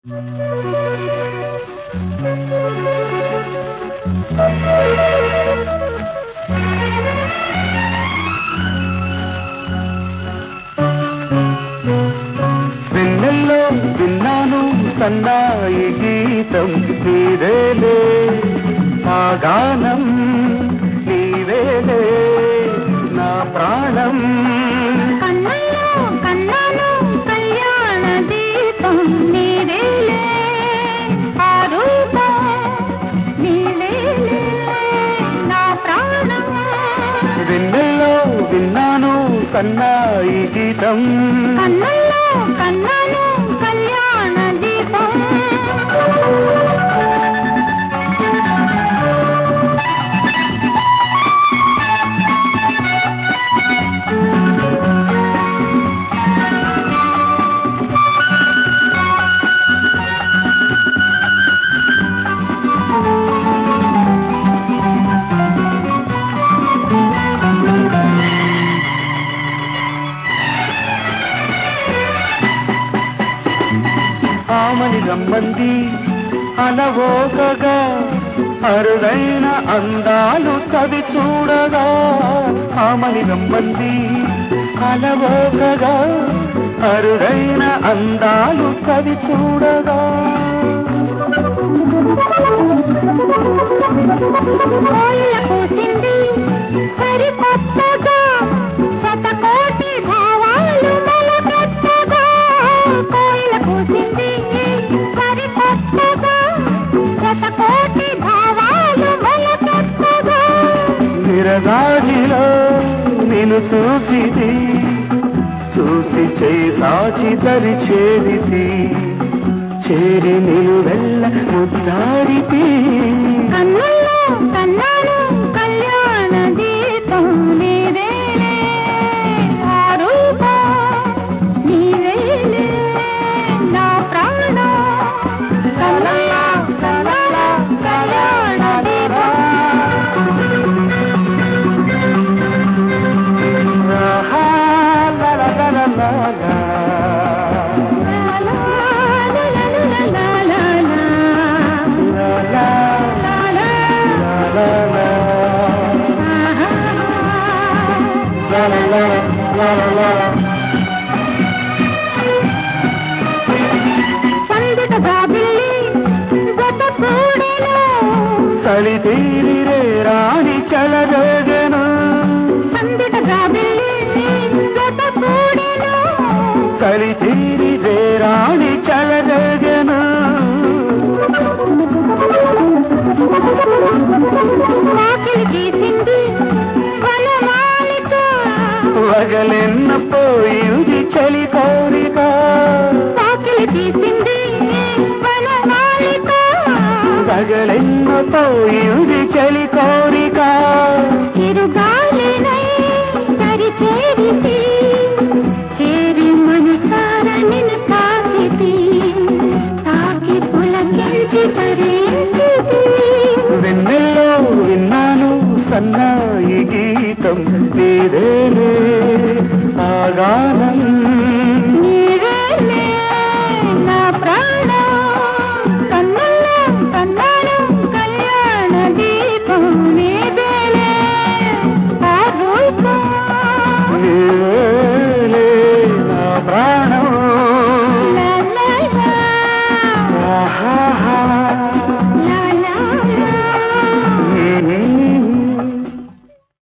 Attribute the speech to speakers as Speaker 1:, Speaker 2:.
Speaker 1: వెన్నెల్లో విన్నాను సన్నాయి గీతం నీవేలే, ఆ గానం నీవేలే నా ప్రాణం.
Speaker 2: కన్నయ్యో కన్నాను కళ్యాణ దీపం నీవేలే, ఆ రూపం నీవేలే నా ప్రాణం.
Speaker 1: వెన్నెల్లో విన్నాను సన్నాయి గీతం,
Speaker 2: కన్నయ్యో కన్నాను కళ్యాణ దీపం.
Speaker 1: ఆమని గమ్మంది అలవోకగా, అరుదైన అందాలు కవి చూడగా. ఆమని గమ్మంది అలవోకగా, అరుదైన అందాలు కవి చూడగా.
Speaker 2: కోయిల కూసింది సరికొత్తగా, శతకోటి భావాలు మొలకెత్తగా. కోయిల కూసింది సరికొత్తగా, శతకోటి భావాలు మొలకెత్తగా.
Speaker 1: నిరగాజిలో నిన్ను చూసిది, చూసి చేయి సాచి దరి చేరిది, చేరి నిలు వెళ్ళ ముద్దాడితి.
Speaker 2: కన్నుల్లో కన్నాను కళ్యాణ దీపం నీవేలే, ఆ రూపం నీవేలే నా ప్రాణం. కన్నుల్లో కన్నాను కళ్యాణ దీపం.
Speaker 1: ఆహా, లా లా లా లా లా లా.
Speaker 2: సందిట బాబిల్లి గత కూడెను,
Speaker 1: చలి తీరిరే రాణి చలరేగను.
Speaker 2: సందిట బాబిల్లి గత కూడెను,
Speaker 1: చలి తీరిరే రాణి చలరేగను.
Speaker 2: వాకిలి తీసింది వనమాలిక,
Speaker 1: వగలెన్న పోయింది చలి కోరిక.
Speaker 2: వాకిలి తీసింది వనమాలిక,
Speaker 1: వగలెన్న పోయింది చలి కోరిక.